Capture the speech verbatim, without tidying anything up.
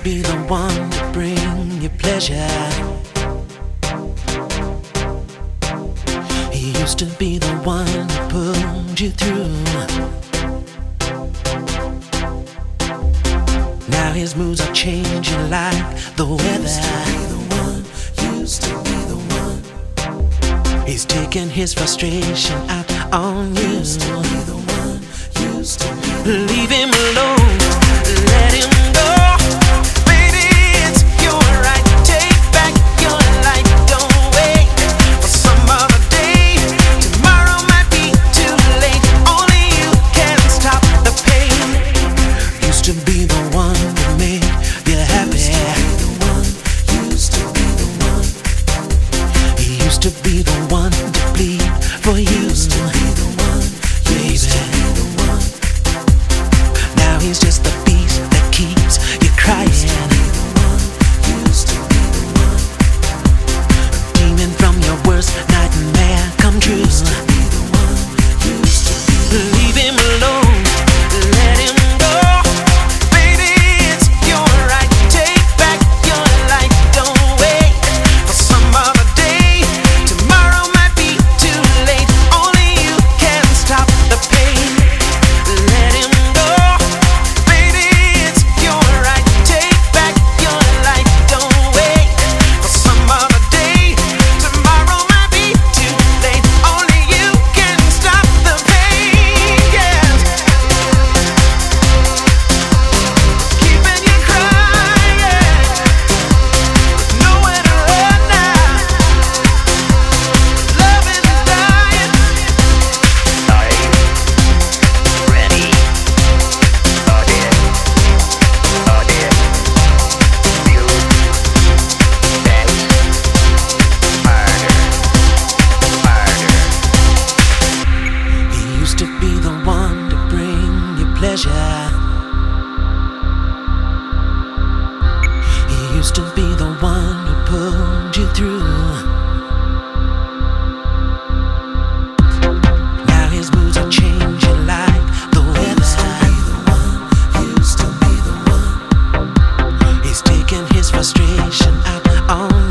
be the one to bring you pleasure. He used to be the one who pulled you through. Now his moods are changing like the weather. Used to be the one, used to be the one. He's taking his frustration out on you. Used to be the one, used to be the one. Leave him alone, let him go. Baby, it's your right. Take back your life. Don't wait for some other day. Tomorrow might be too late. Only you can stop the pain. Used to be the one that made you happy. Used to be the one. He used to be the one to bleed for you. Used to be the one, baby. Now he's just the beast that keeps you crying. Used to be the one. Demon from your worst nightmare come true. Used to be the one. Used to be the one. Leave him alone, let him go. Baby, it's your right. Take back your life. Don't wait for some other day. Tomorrow might be too late. Only you can stop the pain. Let him go. Baby, it's your right. Take back your life. Don't wait for some other day. Tomorrow might be too late. Only you can stop the pain. Yes. Keeping you crying. Nowhere to run now. Love is dying. Are you ready? Oh dear, oh dear. You bet. Harder, harder. He used to be the one to bring you pleasure. He used to be the one who pulled you through. Now his moods are changing like the weather. Used to be the one. He's taking his frustration out on